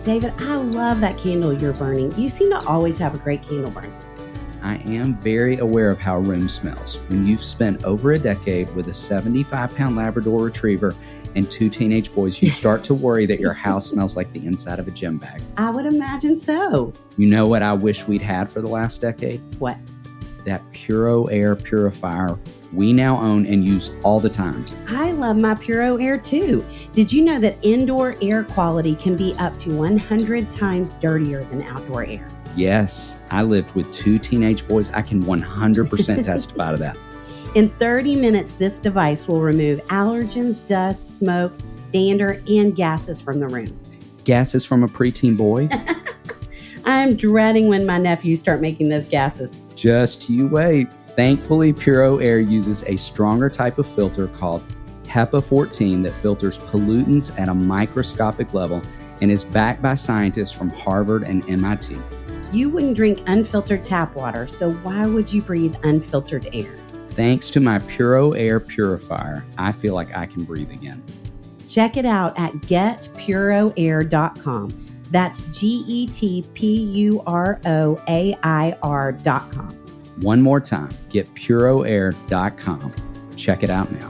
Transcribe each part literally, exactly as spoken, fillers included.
David, I love that candle you're burning. You seem to always have a great candle burn. I am very aware of how a room smells. When you've spent over a decade with a seventy-five pound Labrador Retriever and two teenage boys, you start to worry that your house smells like the inside of a gym bag. I would imagine so. You know what I wish we'd had for the last decade? What? That Puro Air purifier we now own and use all the time. I love my Puro Air too. Did you know that indoor air quality can be up to one hundred times dirtier than outdoor air? Yes, I lived with two teenage boys. I can one hundred percent testify to that. In thirty minutes, this device will remove allergens, dust, smoke, dander, and gases from the room. Gases from a preteen boy? I'm dreading when my nephews start making those gases. Just you wait. Thankfully, Puro Air uses a stronger type of filter called HEPA fourteen that filters pollutants at a microscopic level and is backed by scientists from Harvard and M I T. You wouldn't drink unfiltered tap water, so why would you breathe unfiltered air? Thanks to my Puro Air purifier, I feel like I can breathe again. Check it out at get puro air dot com. That's G E T P U R O A I R dot com. One more time, get puro air dot com. Check it out now.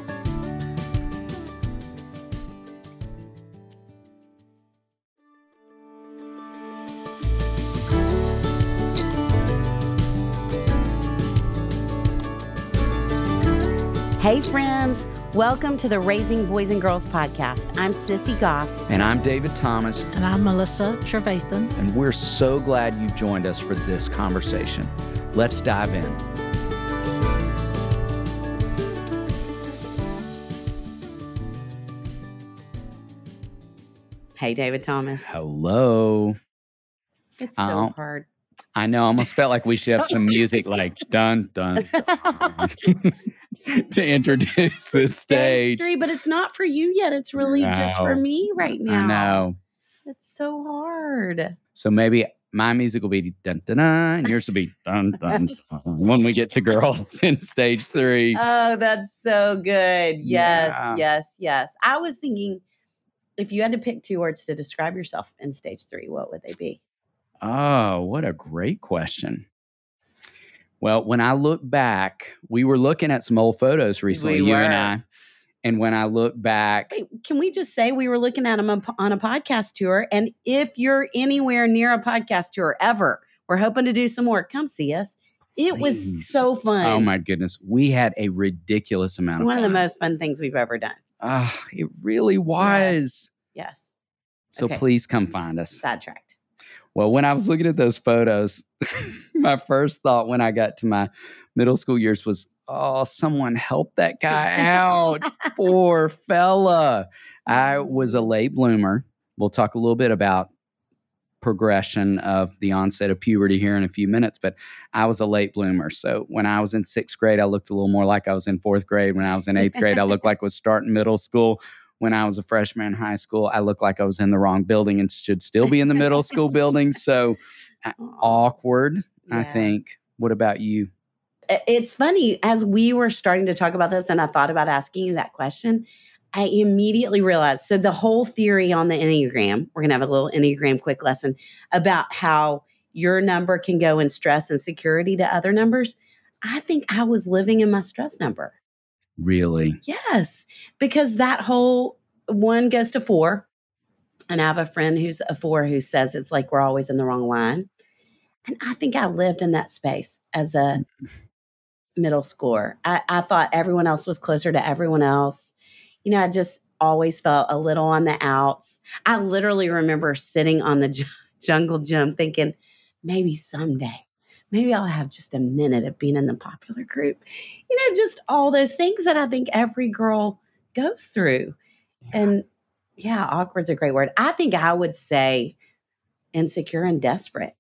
Hey friends, welcome to the Raising Boys and Girls podcast. I'm Sissy Goff. And I'm David Thomas. And I'm Melissa Trevathan. And we're so glad you joined us for this conversation. Let's dive in. Hey, David Thomas. Hello. It's so Um, hard. I know, I almost felt like we should have some music like dun, dun, dun to introduce this stage. Three, but it's not for you yet. It's really just for No. me right now. I know. It's so hard. So maybe my music will be dun, dun, dun, and yours will be dun, dun, dun when we get to girls in stage three. Oh, that's so good. Yes, Yeah. yes, yes. I was thinking if you had to pick two words to describe yourself in stage three, what would they be? Oh, what a great question. Well, when I look back, we were looking at some old photos recently, We you and were. I. And when I look back, Wait, can we just say we were looking at them on on a podcast tour? And if you're anywhere near a podcast tour ever, we're hoping to do some more. Come see us. It was Please. so fun. oh my goodness, we had a ridiculous amount of One fun. of the most fun things we've ever done. Ah, it really was. Yes. So Okay. please come find us. Sidetracked. Well, when I was looking at those photos, my first thought when I got to my middle school years was, oh, someone help that guy out. Poor fella. I was a late bloomer. We'll talk a little bit about progression of the onset of puberty here in a few minutes, but I was a late bloomer. So when I was in sixth grade, I looked a little more like I was in fourth grade. When I was in eighth grade, I looked like I was starting middle school. When I was a freshman in high school, I looked like I was in the wrong building and should still be in the middle school building. So uh, awkward, I Yeah. think. What about you? I- It's funny, as we were starting to talk about this and I thought about asking you that question, I immediately realized, so the whole theory on the Enneagram, we're going to have a little Enneagram quick lesson about how your number can go in stress and security to other numbers. I think I was living in my stress number. Really? Yes, because that whole one goes to four. And I have a friend who's a four who says it's like we're always in the wrong line. And I think I lived in that space as a middle schooler. I, I thought everyone else was closer to everyone else. You know, I just always felt a little on the outs. I literally remember sitting on the ju- jungle gym thinking, maybe someday, maybe I'll have just a minute of being in the popular group. You know, just all those things that I think every girl goes through. And yeah, awkward's a great word. I think I would say insecure and desperate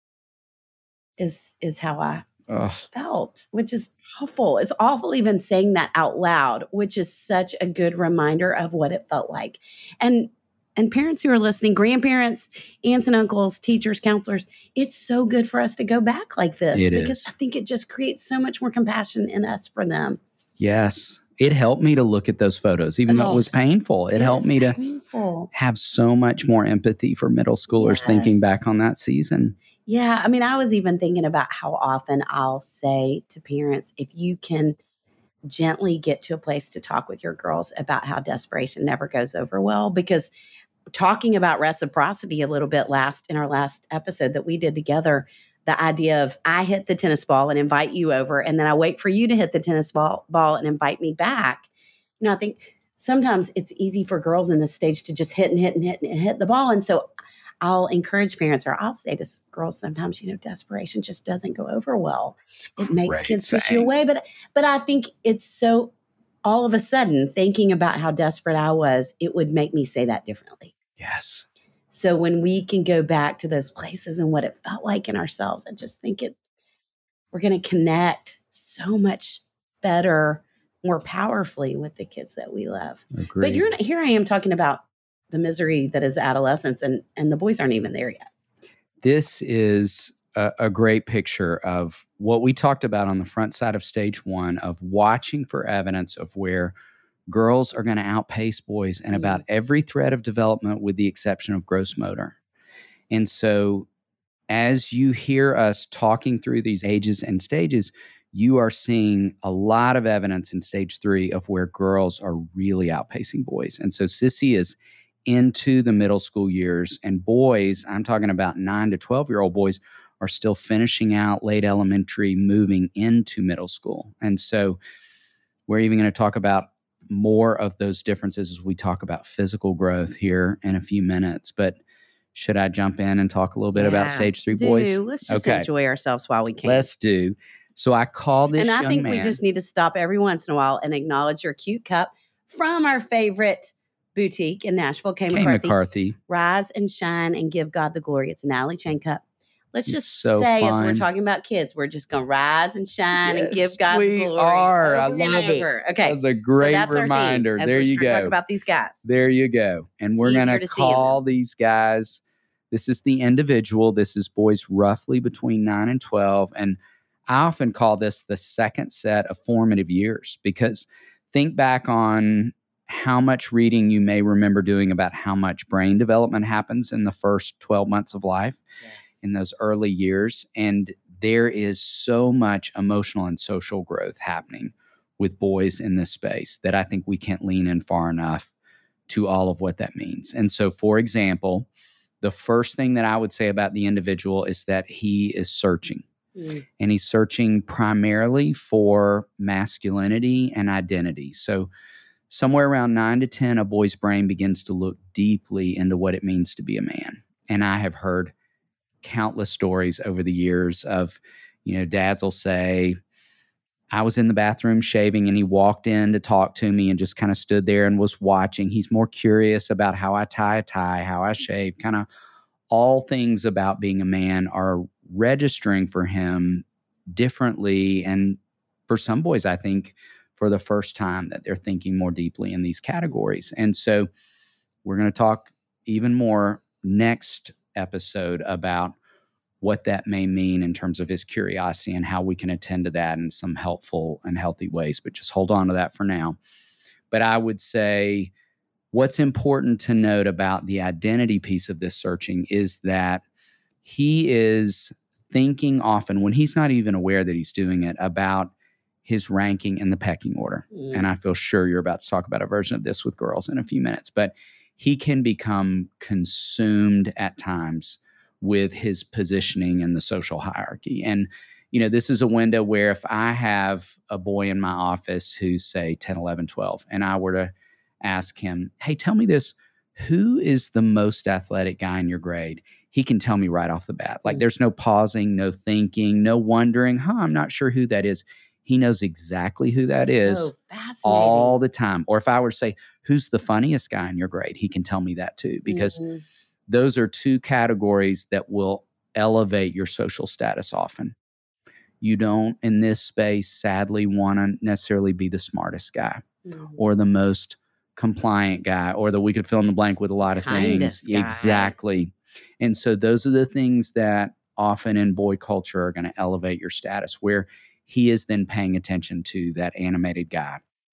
is is how I Ugh. felt, which is awful. It's awful even saying that out loud, which is such a good reminder of what it felt like. And and parents who are listening, grandparents, aunts and uncles, teachers, counselors, it's so good for us to go back like this It because is. I think it just creates so much more compassion in us for them. Yes. it helped me to look at those photos, even though Oh, it was painful. It, it helped is me to painful. have so much more empathy for middle schoolers Yes. thinking back on that season. Yeah. I mean, I was even thinking about how often I'll say to parents, if you can gently get to a place to talk with your girls about how desperation never goes over well, because talking about reciprocity a little bit last in our last episode that we did together, the idea of I hit the tennis ball and invite you over, and then I wait for you to hit the tennis ball, ball and invite me back. You know, I think sometimes it's easy for girls in this stage to just hit and hit and hit and hit the ball. And so I'll encourage parents, or I'll say to girls sometimes, you know, desperation just doesn't go over well. It makes Great kids push you saying. away. But but I think it's so, all of a sudden, thinking about how desperate I was, it would make me say that differently. Yes. So when we can go back to those places and what it felt like in ourselves, I just think it, we're going to connect so much better, more powerfully with the kids that we love. Agreed. But you're not, here I am talking about the misery that is adolescence, and and the boys aren't even there yet. This is a, a great picture of what we talked about on the front side of stage one, of watching for evidence of where girls are going to outpace boys in about Mm. every thread of development, with the exception of gross motor. And so as you hear us talking through these ages and stages, you are seeing a lot of evidence in stage three of where girls are really outpacing boys. And so Sissy is into the middle school years, and boys, I'm talking about nine to twelve year old boys, are still finishing out late elementary, moving into middle school. And so we're even going to talk about more of those differences as we talk about physical growth here in a few minutes. But should I jump in and talk a little bit about Yeah, stage three do. boys? Let's just Okay. enjoy ourselves while we can. Let's do. So I call this and I young think man. we just need to stop every once in a while and acknowledge your cute cup from our favorite boutique in Nashville, K. Kay McCarthy. McCarthy. Rise and shine and give God the glory. It's a Natalie Chain cup. Let's It's just so say, as we're fun. talking about kids, we're just going to rise and shine and Yes, give God we the glory. are. I over and love it. over. Okay. That's a great so that's reminder. Our theme, as There we're you starting to talk go. about these guys. There you go. And It's we're going easier to to see in call them. these guys, this is the individual. This is boys roughly between nine and twelve. And I often call this the second set of formative years, because think back on how much reading you may remember doing about how much brain development happens in the first twelve months of life, Yes. in those early years. And there is so much emotional and social growth happening with boys in this space that I think we can't lean in far enough to all of what that means. And so, for example, the first thing that I would say about the individual is that he is searching. Mm. And he's searching primarily for masculinity and identity. So somewhere around nine to ten, a boy's brain begins to look deeply into what it means to be a man. And I have heard countless stories over the years of, you know, dads will say, I was in the bathroom shaving and he walked in to talk to me and just kind of stood there and was watching. He's more curious about how I tie a tie, how I shave, kind of all things about being a man are registering for him differently. And for some boys, I think for the first time that they're thinking more deeply in these categories. And so we're going to talk even more next episode about what that may mean in terms of his curiosity and how we can attend to that in some helpful and healthy ways. But just hold on to that for now. But I would say what's important to note about the identity piece of this searching is that he is thinking often, when he's not even aware that he's doing it, about his ranking in the pecking order. Mm. And I feel sure you're about to talk about a version of this with girls in a few minutes. But he can become consumed at times with his positioning in the social hierarchy. And, you know, this is a window where if I have a boy in my office who's, say, ten, eleven, twelve, and I were to ask him, hey, tell me this, who is the most athletic guy in your grade? He can tell me right off the bat. Like, Mm. there's no pausing, no thinking, no wondering, huh, I'm not sure who that is. He knows exactly who that is So fascinating. all the time. Or if I were to say, who's the funniest guy in your grade? He can tell me that too, because Mhm. those are two categories that will elevate your social status often. You don't, in this space, sadly, want to necessarily be the smartest guy Mhm. or the most compliant guy, or that we could fill in the blank with a lot of Kindest things. guy. Exactly. And so those are the things that often in boy culture are going to elevate your status, where he is then paying attention to that animated guy.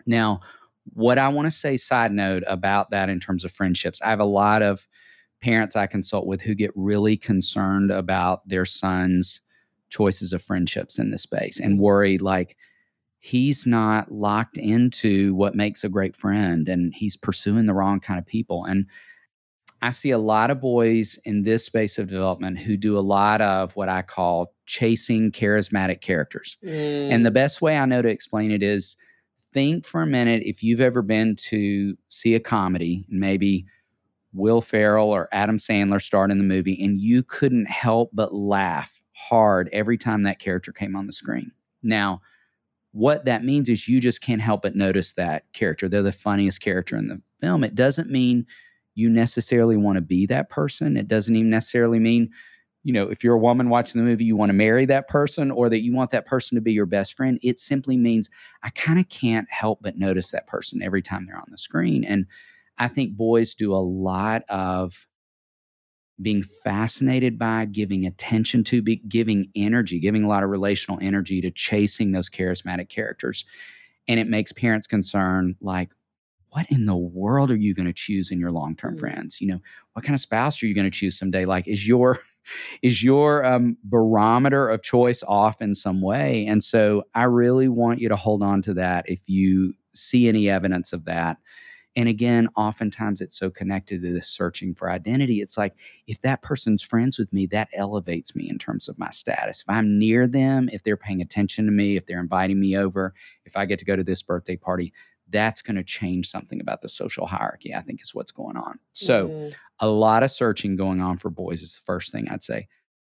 Now, what I want to say, side note about that in terms of friendships, I have a lot of parents I consult with who get really concerned about their son's choices of friendships in this space and worry like he's not locked into what makes a great friend and he's pursuing the wrong kind of people. And I see a lot of boys in this space of development who do a lot of what I call chasing charismatic characters. Mm. And the best way I know to explain it is, think for a minute if you've ever been to see a comedy, maybe Will Ferrell or Adam Sandler starred in the movie, and you couldn't help but laugh hard every time that character came on the screen. Now, what that means is you just can't help but notice that character. They're the funniest character in the film. It doesn't mean you necessarily want to be that person. It doesn't even necessarily mean, you know, if you're a woman watching the movie, you want to marry that person or that you want that person to be your best friend. It simply means I kind of can't help but notice that person every time they're on the screen. And I think boys do a lot of being fascinated by, giving attention to, be, giving energy, giving a lot of relational energy to chasing those charismatic characters. And it makes parents concerned, like, what in the world are you going to choose in your long-term mm-hmm. friends? You know, what kind of spouse are you going to choose someday? Like, is your is your um, barometer of choice off in some way? And so I really want you to hold on to that if you see any evidence of that. And again, oftentimes it's so connected to this searching for identity. It's like, if that person's friends with me, that elevates me in terms of my status. If I'm near them, if they're paying attention to me, if they're inviting me over, if I get to go to this birthday party, that's going to change something about the social hierarchy, I think is what's going on. So mm-hmm. a lot of searching going on for boys is the first thing I'd say.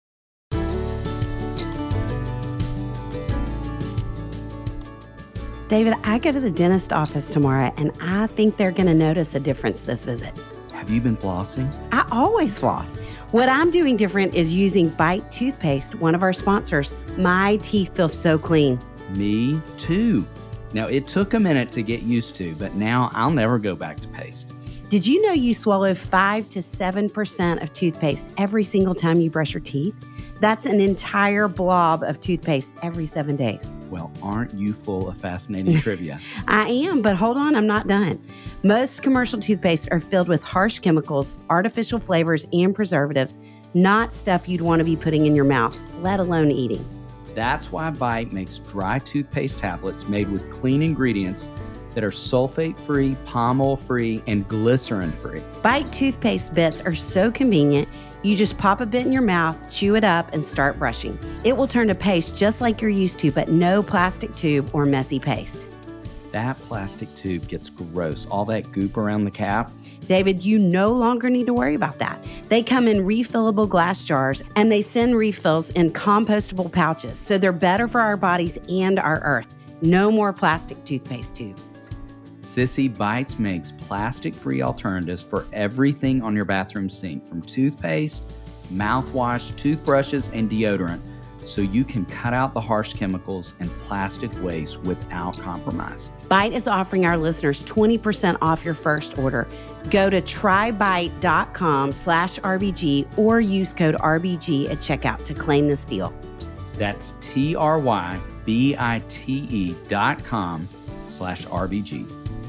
David, I go to the dentist office tomorrow, and I think they're going to notice a difference this visit. Have you been flossing? I always floss. What I'm doing different is using Bite toothpaste, one of our sponsors. My teeth feel so clean. Me too. Now, it took a minute to get used to, but now I'll never go back to paste. Did you know you swallow five to seven percent of toothpaste every single time you brush your teeth? That's an entire blob of toothpaste every seven days. Well, aren't you full of fascinating trivia? I am, but hold on, I'm not done. Most commercial toothpastes are filled with harsh chemicals, artificial flavors, and preservatives, not stuff you'd want to be putting in your mouth, let alone eating. That's why Bite makes dry toothpaste tablets made with clean ingredients that are sulfate-free, palm oil-free, and glycerin-free. Bite toothpaste bits are so convenient. You just pop a bit in your mouth, chew it up, and start brushing. It will turn to paste just like you're used to, but no plastic tube or messy paste. That plastic tube gets gross. All that goop around the cap. David, you no longer need to worry about that. They come in refillable glass jars, and they send refills in compostable pouches, so they're better for our bodies and our earth. No more plastic toothpaste tubes. Sissy, Bites makes plastic-free alternatives for everything on your bathroom sink, from toothpaste, mouthwash, toothbrushes, and deodorant, so you can cut out the harsh chemicals and plastic waste without compromise. Bite is offering our listeners twenty percent off your first order. Go to trybite.com slash RBG or use code R B G at checkout to claim this deal. That's T-R-Y-B-I-T-E dot com slash R-B-G.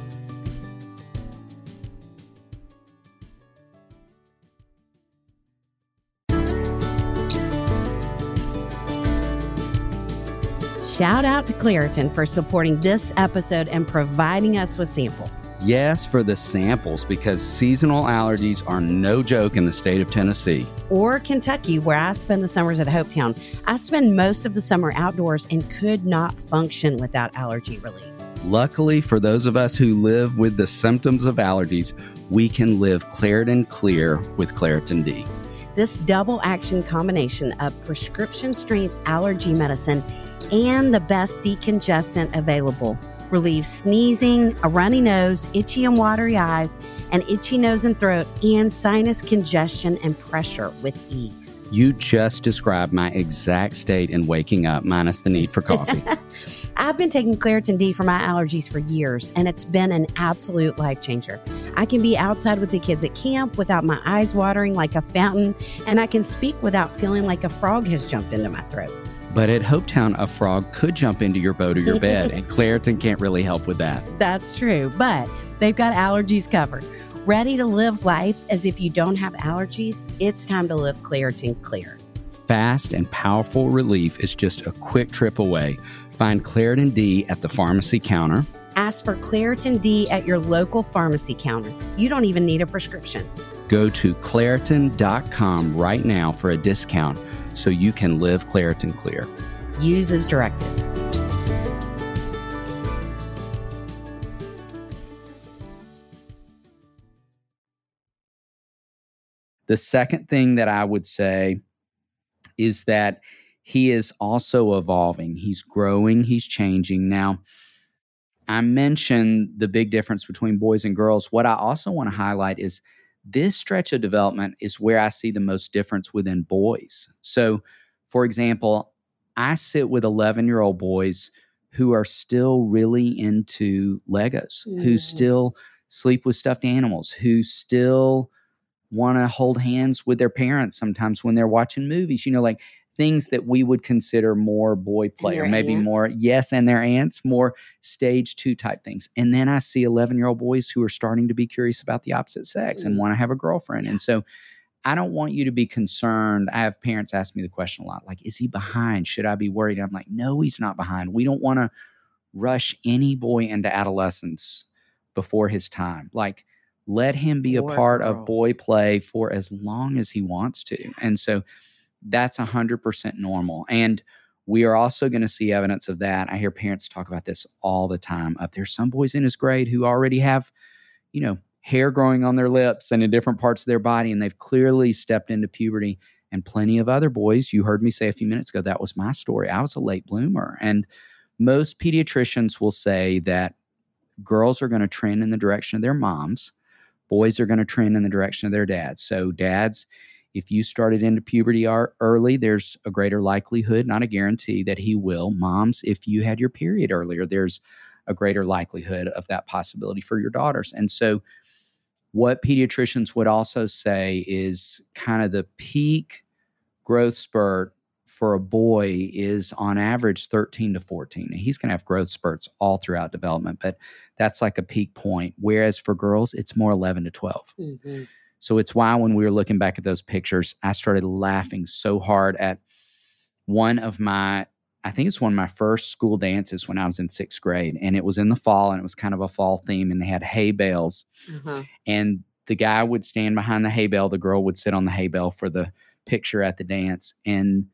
Shout out to Claritin for supporting this episode and providing us with samples. Yes, for the samples, because seasonal allergies are no joke in the state of Tennessee. Or Kentucky, where I spend the summers at Hopetown. I spend most of the summer outdoors and could not function without allergy relief. Luckily, for those of us who live with the symptoms of allergies, we can live Claritin Clear with Claritin D. This double action combination of prescription strength allergy medicine and the best decongestant available relieves sneezing, a runny nose, itchy and watery eyes, an itchy nose and throat, and sinus congestion and pressure with ease. You just described my exact state in waking up, minus the need for coffee. I've been taking Claritin D for my allergies for years, and it's been an absolute life changer. I can be outside with the kids at camp without my eyes watering like a fountain, and I can speak without feeling like a frog has jumped into my throat. But at Hopetown, a frog could jump into your boat or your bed, and Claritin can't really help with that. That's true, but they've got allergies covered. Ready to live life as if you don't have allergies? It's time to live Claritin Clear. Fast and powerful relief is just a quick trip away. Find Claritin D at the pharmacy counter. Ask for Claritin D at your local pharmacy counter. You don't even need a prescription. Go to Claritin dot com right now for a discount so you can live Claritin Clear. Use as directed. The second thing that I would say is that he is also evolving. He's growing, he's changing. Now, I mentioned the big difference between boys and girls. What I also want to highlight is this stretch of development is where I see the most difference within boys. So, for example, I sit with eleven-year-old boys who are still really into Legos, mm. who still sleep with stuffed animals, who still want to hold hands with their parents sometimes when they're watching movies, you know, like things that we would consider more boy play or maybe aunts. more, yes, and their aunts, more stage two type things. And then I see eleven-year-old boys who are starting to be curious about the opposite sex mm. and want to have a girlfriend. Yeah. And so I don't want you to be concerned. I have parents ask me the question a lot, like, is he behind? Should I be worried? I'm like, no, he's not behind. We don't want to rush any boy into adolescence before his time. Like, let him be Poor a part girl. of boy play for as long as he wants to. And so that's one hundred percent normal. And we are also going to see evidence of that. I hear parents talk about this all the time. Of there's some boys in his grade who already have, you know, hair growing on their lips and in different parts of their body, and they've clearly stepped into puberty. And plenty of other boys, you heard me say a few minutes ago, that was my story. I was a late bloomer. And most pediatricians will say that girls are going to trend in the direction of their moms. Boys are going to trend in the direction of their dads. So dads, if you started into puberty early, there's a greater likelihood, not a guarantee, that he will. Moms, if you had your period earlier, there's a greater likelihood of that possibility for your daughters. And so what pediatricians would also say is kind of the peak growth spurt for a boy is on average thirteen to fourteen. Now, he's going to have growth spurts all throughout development, but that's like a peak point. Whereas for girls, it's more eleven to twelve. Mm-hmm. So it's why when we were looking back at those pictures, I started laughing so hard at one of my, I think it's one of my first school dances when I was in sixth grade. And it was in the fall, and it was kind of a fall theme, and they had hay bales. Mm-hmm. And the guy would stand behind the hay bale. The girl would sit on the hay bale for the picture at the dance. And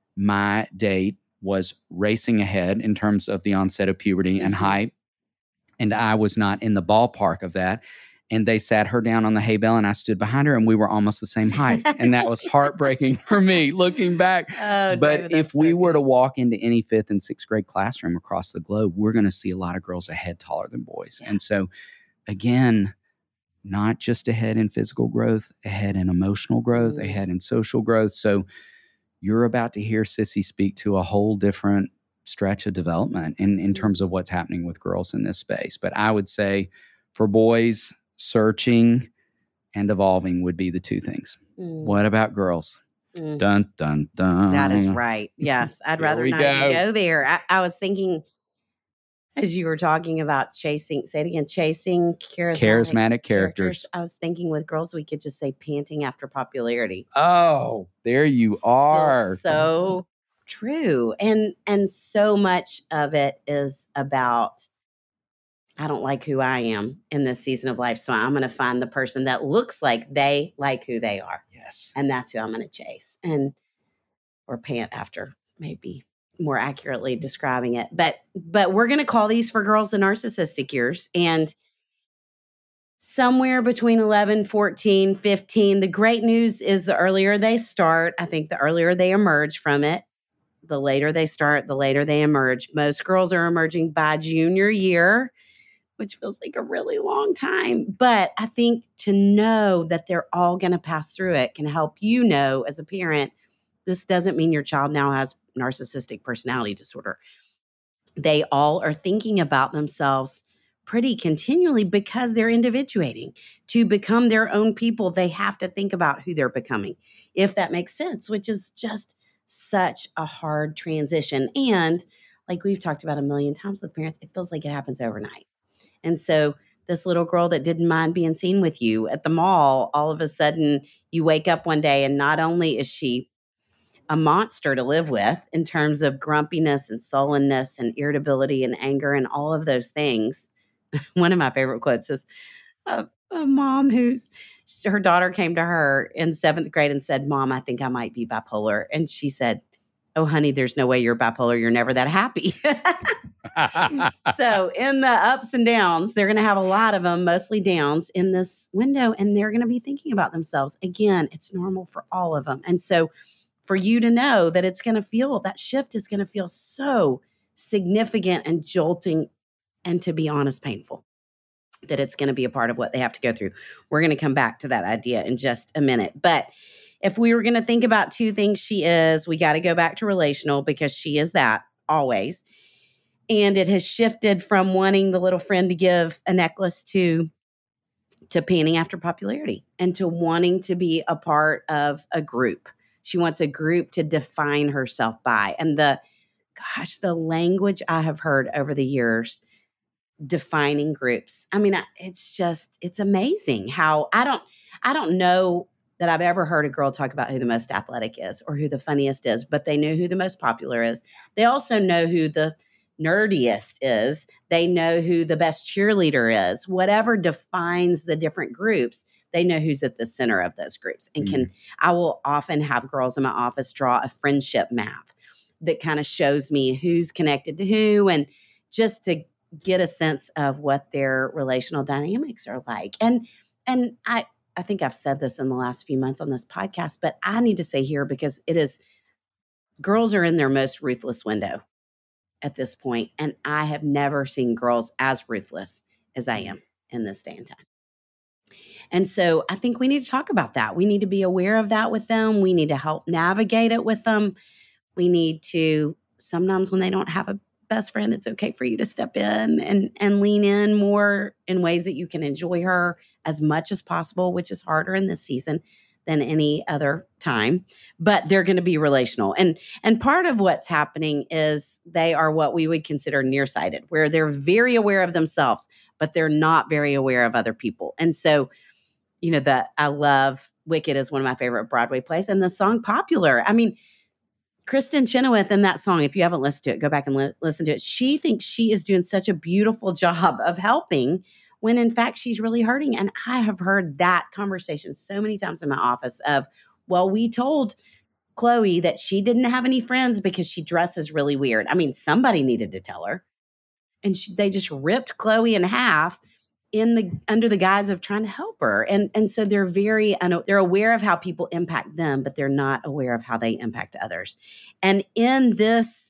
my date was racing ahead in terms of the onset of puberty mm-hmm. and height. And I was not in the ballpark of that. And they sat her down on the hay bale, and I stood behind her, and we were almost the same height. And that was heartbreaking for me looking back. Oh, but David, if we so were to walk into any fifth and sixth grade classroom across the globe, we're going to see a lot of girls a head taller than boys. Yeah. And so, again, not just ahead in physical growth, ahead in emotional growth, mm. ahead in social growth. So you're about to hear Sissy speak to a whole different stretch of development in, in terms of what's happening with girls in this space. But I would say for boys, searching and evolving would be the two things. Mm. What about girls? Mm. Dun, dun, dun. That is right. Yes. I'd rather not go. go there. I, I was thinking, as you were talking about chasing, say it again, chasing charismatic, charismatic characters. characters. I was thinking with girls, we could just say panting after popularity. Oh, there you are. So, so true. And, and so much of it is about, I don't like who I am in this season of life. So I'm going to find the person that looks like they like who they are. Yes. And that's who I'm going to chase and, or pant after, maybe more accurately describing it. But, but we're going to call these for girls the narcissistic years. And somewhere between eleven, fourteen, fifteen, the great news is the earlier they start, I think the earlier they emerge from it. The later they start, the later they emerge. Most girls are emerging by junior year, which feels like a really long time. But I think to know that they're all going to pass through it can help you know as a parent, this doesn't mean your child now has narcissistic personality disorder. They all are thinking about themselves pretty continually because they're individuating. To become their own people, they have to think about who they're becoming, if that makes sense, which is just such a hard transition. And like we've talked about a million times with parents, it feels like it happens overnight. And so this little girl that didn't mind being seen with you at the mall, all of a sudden you wake up one day and not only is she a monster to live with in terms of grumpiness and sullenness and irritability and anger and all of those things. One of my favorite quotes is a, a mom who's her daughter came to her in seventh grade and said, "Mom, I think I might be bipolar." And she said, "Oh, honey, there's no way you're bipolar. You're never that happy." So in the ups and downs, they're going to have a lot of them, mostly downs in this window, and they're going to be thinking about themselves. Again, it's normal for all of them. And so for you to know that it's going to feel, that shift is going to feel so significant and jolting, and to be honest, painful, that it's going to be a part of what they have to go through. We're going to come back to that idea in just a minute. But if we were going to think about two things she is, we got to go back to relational, because she is that always. And it has shifted from wanting the little friend to give a necklace to to panning after popularity and to wanting to be a part of a group. She wants a group to define herself by. And the, gosh, the language I have heard over the years defining groups. I mean, it's just, it's amazing how I don't, I don't know that I've ever heard a girl talk about who the most athletic is or who the funniest is, but they know who the most popular is. They also know who the nerdiest is. They know who the best cheerleader is. Whatever defines the different groups, they know who's at the center of those groups. And can, I will often have girls in my office draw a friendship map that kind of shows me who's connected to who, and just to get a sense of what their relational dynamics are like. And, and I, I think I've said this in the last few months on this podcast, but I need to say here, because it is, girls are in their most ruthless window at this point. And I have never seen girls as ruthless as I am in this day and time. And so I think we need to talk about that. We need to be aware of that with them. We need to help navigate it with them. We need to, sometimes when they don't have a best friend, it's okay for you to step in and, and lean in more in ways that you can enjoy her as much as possible, which is harder in this season than any other time, but they're going to be relational. And, and part of what's happening is they are what we would consider nearsighted, where they're very aware of themselves, but they're not very aware of other people. And so, you know, that I love Wicked is one of my favorite Broadway plays, and the song Popular. I mean, Kristen Chenoweth in that song, if you haven't listened to it, go back and li- listen to it. She thinks she is doing such a beautiful job of helping when in fact she's really hurting. And I have heard that conversation so many times in my office of, well, we told Chloe that she didn't have any friends because she dresses really weird. I mean, somebody needed to tell her. And she, they just ripped Chloe in half in the under the guise of trying to help her. And, and so they're very, they're aware of how people impact them, but they're not aware of how they impact others. And in this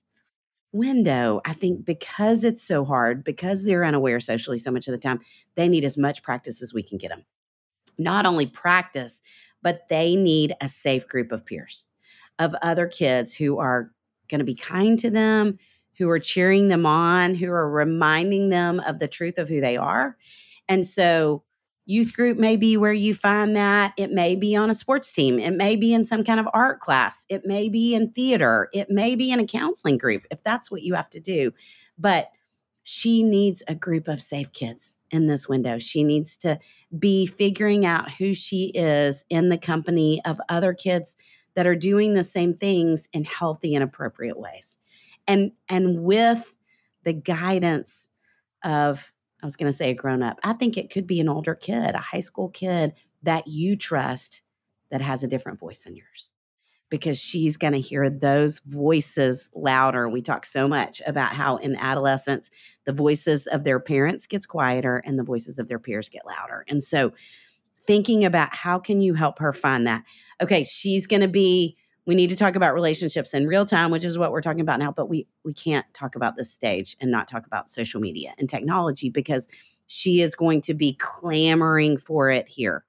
window, I think because it's so hard, because they're unaware socially so much of the time, they need as much practice as we can get them. Not only practice, but they need a safe group of peers, of other kids who are going to be kind to them, who are cheering them on, who are reminding them of the truth of who they are. And so youth group may be where you find that. It may be on a sports team. It may be in some kind of art class. It may be in theater. It may be in a counseling group, if that's what you have to do. But she needs a group of safe kids in this window. She needs to be figuring out who she is in the company of other kids that are doing the same things in healthy and appropriate ways. And, and with the guidance of, I was going to say a grown-up. I think it could be an older kid, a high school kid that you trust that has a different voice than yours, because she's going to hear those voices louder. We talk so much about how in adolescence, the voices of their parents gets quieter and the voices of their peers get louder. And so thinking about how can you help her find that? Okay, she's going to be, we need to talk about relationships in real time, which is what we're talking about now, but we we can't talk about this stage and not talk about social media and technology, because she is going to be clamoring for it here.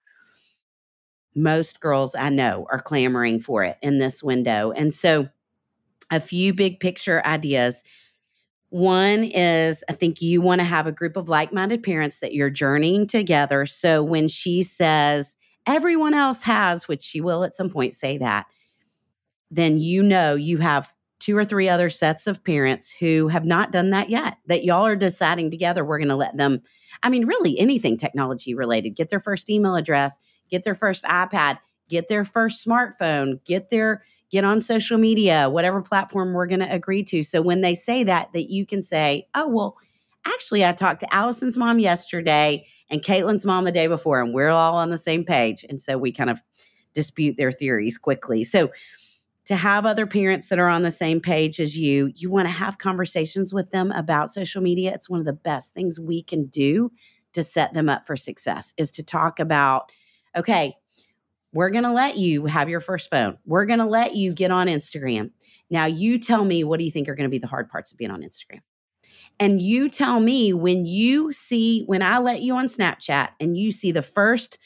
Most girls I know are clamoring for it in this window. And so a few big picture ideas. One is, I think you want to have a group of like-minded parents that you're journeying together. So when she says everyone else has, which she will at some point say that, then you know you have two or three other sets of parents who have not done that yet, that y'all are deciding together, we're going to let them, I mean, really anything technology related, get their first email address, get their first iPad, get their first smartphone, get their, get on social media, whatever platform we're going to agree to. So when they say that, that you can say, oh, well, actually, I talked to Allison's mom yesterday and Caitlin's mom the day before, and we're all on the same page. And so we kind of dispute their theories quickly. So to have other parents that are on the same page as you, you want to have conversations with them about social media. It's one of the best things we can do to set them up for success, is to talk about, okay, we're going to let you have your first phone. We're going to let you get on Instagram. Now you tell me, what do you think are going to be the hard parts of being on Instagram? And you tell me when you see, when I let you on Snapchat and you see the first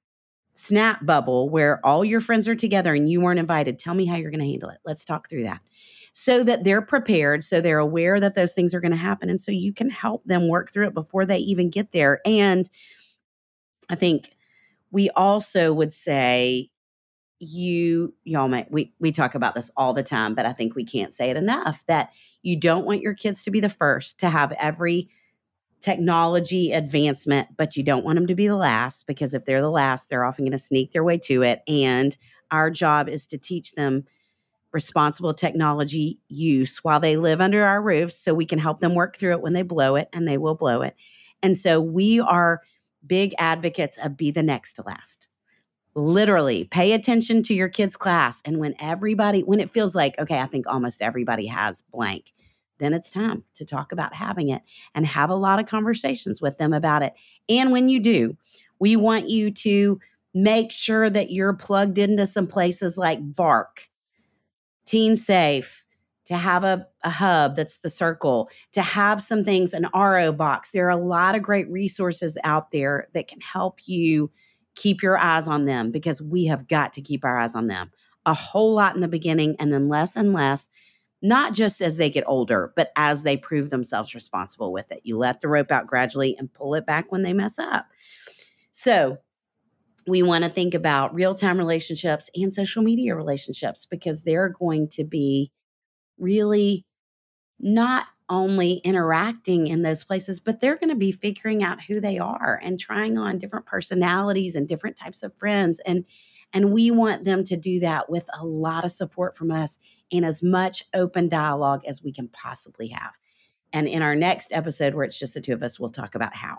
snap bubble where all your friends are together and you weren't invited, tell me how you're going to handle it. Let's talk through that so that they're prepared, so they're aware that those things are going to happen. And so you can help them work through it before they even get there. And I think we also would say, you, y'all may, we, we talk about this all the time, but I think we can't say it enough, that you don't want your kids to be the first to have every technology advancement, but you don't want them to be the last, because if they're the last, they're often going to sneak their way to it. And our job is to teach them responsible technology use while they live under our roofs, so we can help them work through it when they blow it, and they will blow it. And so we are big advocates of be the next to last. Literally pay attention to your kids' class. And when everybody, when it feels like, okay, I think almost everybody has blank, then it's time to talk about having it and have a lot of conversations with them about it. And when you do, we want you to make sure that you're plugged into some places like V A R C, Teen Safe, to have a, a hub that's the circle, to have some things, an R O box. There are a lot of great resources out there that can help you keep your eyes on them, because we have got to keep our eyes on them a whole lot in the beginning, and then less and less, not just as they get older, but as they prove themselves responsible with it. You let the rope out gradually and pull it back when they mess up. So we want to think about real-time relationships and social media relationships, because they're going to be really not only interacting in those places, but they're going to be figuring out who they are and trying on different personalities and different types of friends. And, and we want them to do that with a lot of support from us and as much open dialogue as we can possibly have. And in our next episode, where it's just the two of us, we'll talk about how.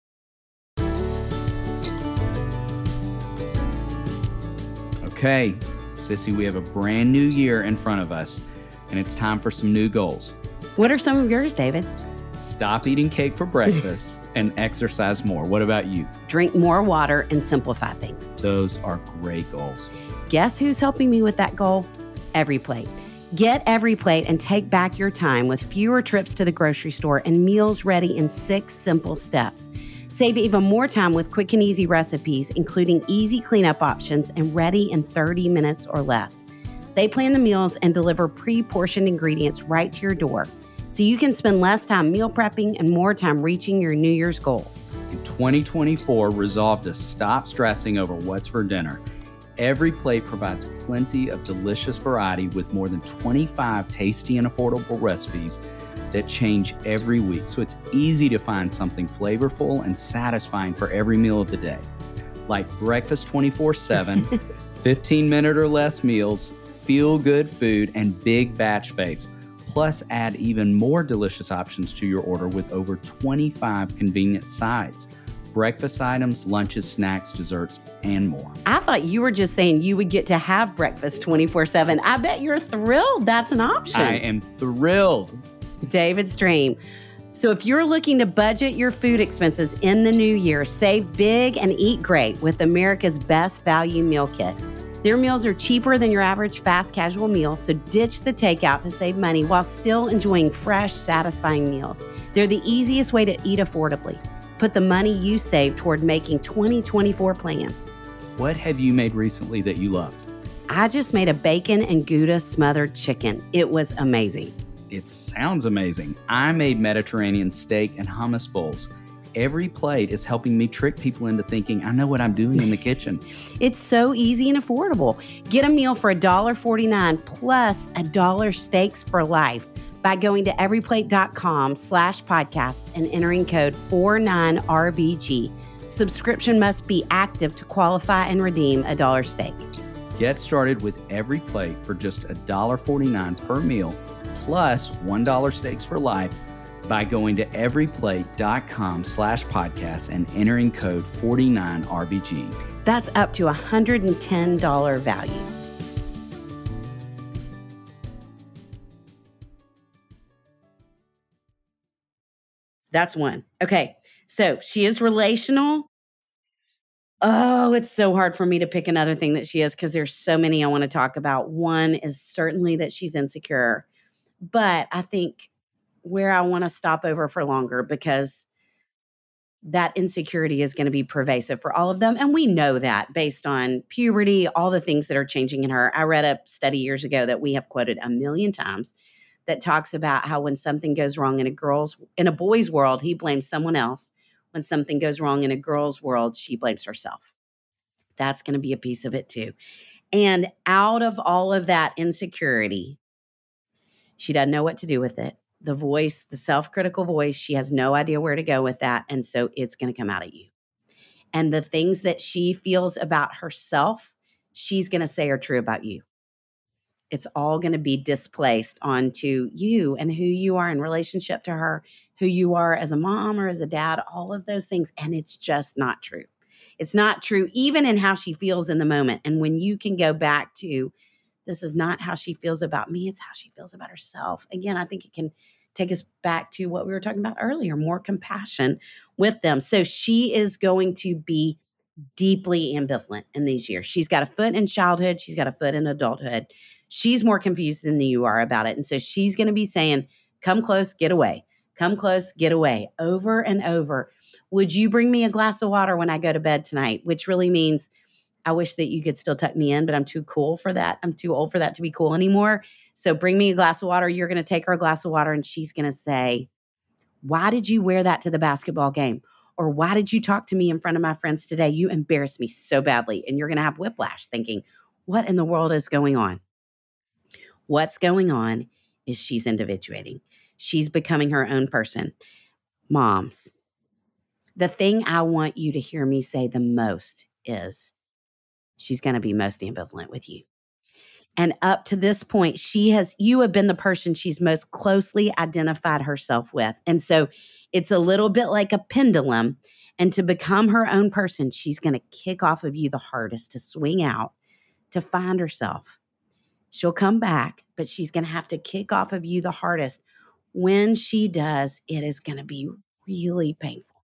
Okay, Sissy, we have a brand new year in front of us, and it's time for some new goals. What are some of yours, David? Stop eating cake for breakfast and exercise more. What about you? Drink more water and simplify things. Those are great goals. Guess who's helping me with that goal? EveryPlate. Get EveryPlate and take back your time with fewer trips to the grocery store and meals ready in six simple steps. Save even more time with quick and easy recipes, including easy cleanup options and ready in thirty minutes or less. They plan the meals and deliver pre-portioned ingredients right to your door, so you can spend less time meal prepping and more time reaching your New Year's goals. In twenty twenty-four, resolve to stop stressing over what's for dinner. EveryPlate provides plenty of delicious variety with more than twenty-five tasty and affordable recipes that change every week, so it's easy to find something flavorful and satisfying for every meal of the day. Like breakfast twenty-four seven, fifteen minute or less meals, feel-good food, and big batch faves. Plus, add even more delicious options to your order with over twenty-five convenient sides. Breakfast items, lunches, snacks, desserts, and more. I thought you were just saying you would get to have breakfast twenty-four seven. I bet you're thrilled that's an option. I am thrilled. David's dream. So if you're looking to budget your food expenses in the new year, save big and eat great with America's Best Value Meal Kit. Their meals are cheaper than your average fast casual meal, so ditch the takeout to save money while still enjoying fresh, satisfying meals. They're the easiest way to eat affordably. Put the money you save toward making twenty twenty-four plans. What have you made recently that you loved? I just made a bacon and Gouda smothered chicken. It was amazing. It sounds amazing. I made Mediterranean steak and hummus bowls. every plate is helping me trick people into thinking I know what I'm doing in the kitchen. It's so easy and affordable. Get a meal for one dollar and forty-nine cents plus a dollar steaks for life by going to everyplate.com slash podcast and entering code forty-nine R B G. Subscription must be active to qualify and redeem a dollar steak. Get started with Every Plate for just one dollar and forty-nine cents per meal plus one dollar steaks for life by going to everyplate.com slash podcast and entering code forty-nine R B G. That's up to one hundred ten dollars value. That's one. Okay. So she is relational. Oh, it's so hard for me to pick another thing that she is because there's so many I want to talk about. One is certainly that she's insecure, but I think where I want to stop over for longer because that insecurity is going to be pervasive for all of them. And we know that based on puberty, all the things that are changing in her. I read a study years ago that we have quoted a million times that talks about how when something goes wrong in a girl's, in a boy's world, he blames someone else. When something goes wrong in a girl's world, she blames herself. That's going to be a piece of it too. And out of all of that insecurity, she doesn't know what to do with it. The voice, the self-critical voice, she has no idea where to go with that. And so it's going to come out at you. And the things that she feels about herself, she's going to say are true about you. It's all going to be displaced onto you and who you are in relationship to her, who you are as a mom or as a dad, all of those things. And it's just not true. It's not true even in how she feels in the moment. And when you can go back to, this is not how she feels about me, it's how she feels about herself. Again, I think it can take us back to what we were talking about earlier, more compassion with them. So she is going to be deeply ambivalent in these years. She's got a foot in childhood. She's got a foot in adulthood. She's more confused than you are about it. And so she's going to be saying, come close, get away. Come close, get away. Over and over. Would you bring me a glass of water when I go to bed tonight? Which really means I wish that you could still tuck me in, but I'm too cool for that. I'm too old for that to be cool anymore. So bring me a glass of water. You're going to take her a glass of water and she's going to say, why did you wear that to the basketball game? Or why did you talk to me in front of my friends today? You embarrassed me so badly. And you're going to have whiplash thinking, what in the world is going on? What's going on is she's individuating. She's becoming her own person. Moms, the thing I want you to hear me say the most is she's going to be most ambivalent with you. And up to this point, she has, you have been the person she's most closely identified herself with. And so it's a little bit like a pendulum. And to become her own person, she's going to kick off of you the hardest to swing out, to find herself. She'll come back, but she's going to have to kick off of you the hardest. When she does, it is going to be really painful.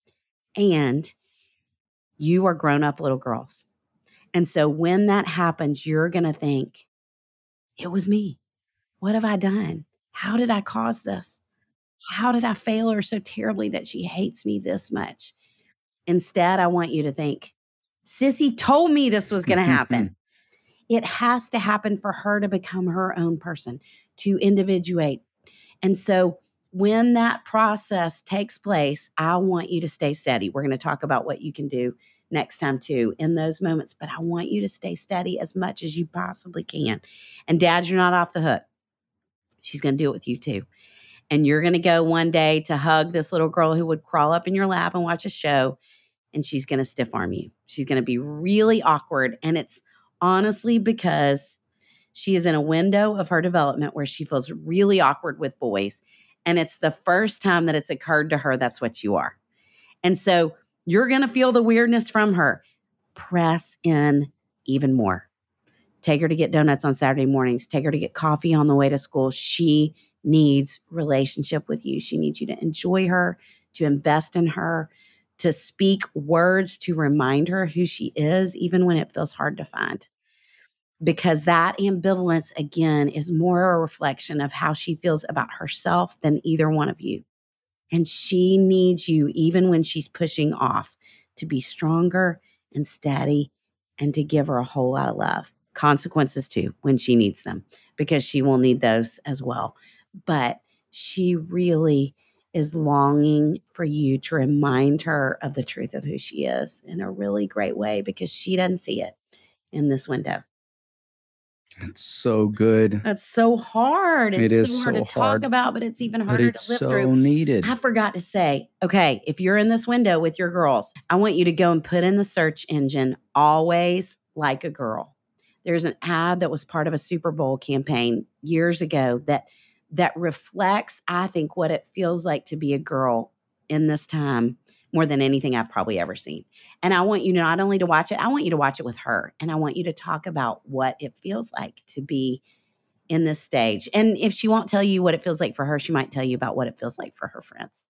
And you are grown-up little girls. And so when that happens, you're going to think, it was me. What have I done? How did I cause this? How did I fail her so terribly that she hates me this much? Instead, I want you to think, Sissy told me this was going to happen. It has to happen for her to become her own person, to individuate. And so when that process takes place, I want you to stay steady. We're going to talk about what you can do next time too in those moments, but I want you to stay steady as much as you possibly can. And dads, you're not off the hook. She's going to do it with you too. And you're going to go one day to hug this little girl who would crawl up in your lap and watch a show, and she's going to stiff arm you. She's going to be really awkward. And it's honestly because she is in a window of her development where she feels really awkward with boys. And it's the first time that it's occurred to her that's what you are. And so you're going to feel the weirdness from her. Press in even more. Take her to get donuts on Saturday mornings. Take her to get coffee on the way to school. She needs relationship with you. She needs you to enjoy her, to invest in her, to speak words to remind her who she is, even when it feels hard to find. Because that ambivalence, again, is more a reflection of how she feels about herself than either one of you. And she needs you, even when she's pushing off, to be stronger and steady and to give her a whole lot of love. Consequences too, when she needs them, because she will need those as well. But she really is longing for you to remind her of the truth of who she is in a really great way because she doesn't see it in this window. It's so good. That's so hard. It's It is so hard so to hard, talk about, but it's even But harder it's to live so through. needed. I forgot to say, okay, if you're in this window with your girls, I want you to go and put in the search engine, always like a girl. There's an ad that was part of a Super Bowl campaign years ago that that reflects, I think, what it feels like to be a girl in this time more than anything I've probably ever seen. And I want you not only to watch it, I want you to watch it with her. And I want you to talk about what it feels like to be in this stage. And if she won't tell you what it feels like for her, she might tell you about what it feels like for her friends.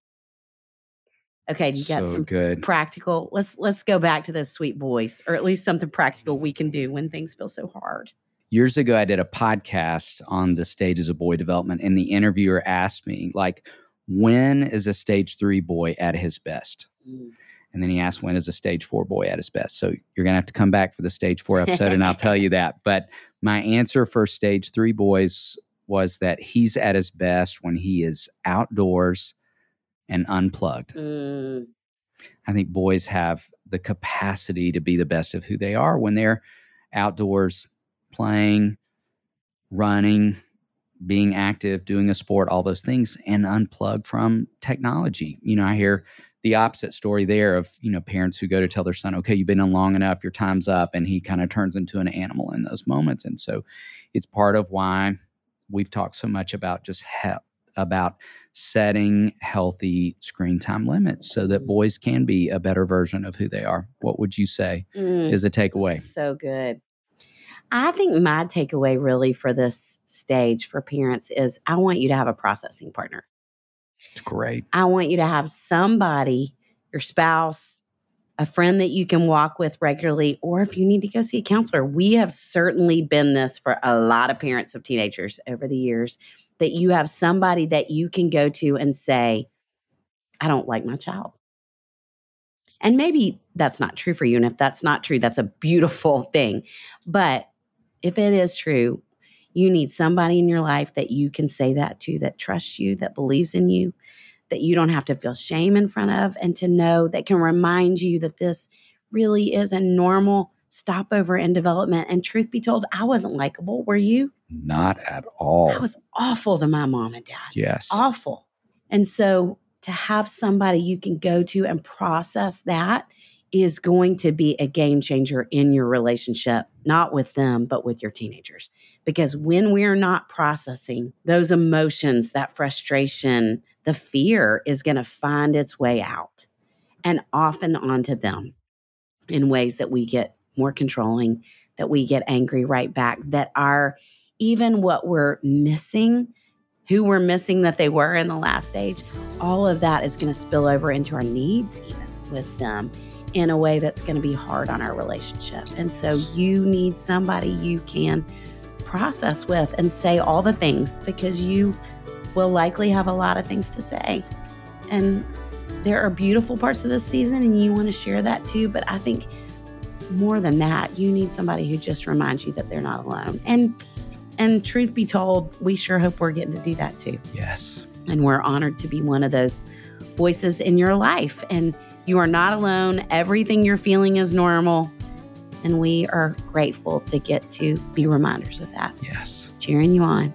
Okay, you got So some good. practical. Let's let's go back to those sweet boys, or at least something practical we can do when things feel so hard. Years ago, I did a podcast on the stages of boy development, and the interviewer asked me, like, when is a stage three boy at his best? Mm. And then he asked, when is a stage four boy at his best? So you're going to have to come back for the stage four episode, and I'll tell you that. But my answer for stage three boys was that he's at his best when he is outdoors and unplugged. Mm. I think boys have the capacity to be the best of who they are when they're outdoors, playing, running, being active, doing a sport, all those things, and unplug from technology. You know, I hear the opposite story there of, you know, parents who go to tell their son, okay, you've been in long enough, your time's up, and he kind of turns into an animal in those moments. And so it's part of why we've talked so much about just he- about setting healthy screen time limits so that boys can be a better version of who they are. What would you say Mm. is a takeaway? So good. I think my takeaway really for this stage for parents is I want you to have a processing partner. It's great. I want you to have somebody, your spouse, a friend that you can walk with regularly, or if you need to go see a counselor. We have certainly been this for a lot of parents of teenagers over the years, that you have somebody that you can go to and say, I don't like my child. And maybe that's not true for you. And if that's not true, that's a beautiful thing. But if it is true, you need somebody in your life that you can say that to, that trusts you, that believes in you, that you don't have to feel shame in front of, and to know that can remind you that this really is a normal stopover in development. And truth be told, I wasn't likable. Were you? Not at all. I was awful to my mom and dad. Yes. Awful. And so to have somebody you can go to and process that is going to be a game changer in your relationship, not with them, but with your teenagers. Because when we're not processing those emotions, that frustration, the fear is going to find its way out and often onto them in ways that we get more controlling, that we get angry right back, that our, even what we're missing, who we're missing that they were in the last stage, all of that is going to spill over into our needs even with them in a way that's going to be hard on our relationship. And so you need somebody you can process with and say all the things, because you will likely have a lot of things to say. And there are beautiful parts of this season and you want to share that too. But I think more than that, you need somebody who just reminds you that they're not alone. And and truth be told, we sure hope we're getting to do that too. Yes. And we're honored to be one of those voices in your life. And you are not alone. Everything you're feeling is normal. And we are grateful to get to be reminders of that. Yes. Cheering you on.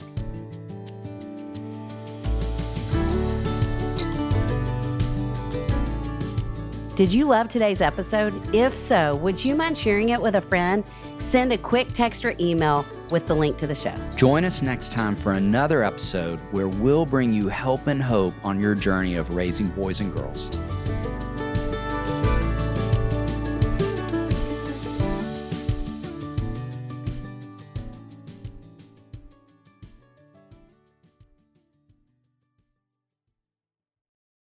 Did you love today's episode? If so, would you mind sharing it with a friend? Send a quick text or email with the link to the show. Join us next time for another episode where we'll bring you help and hope on your journey of raising boys and girls.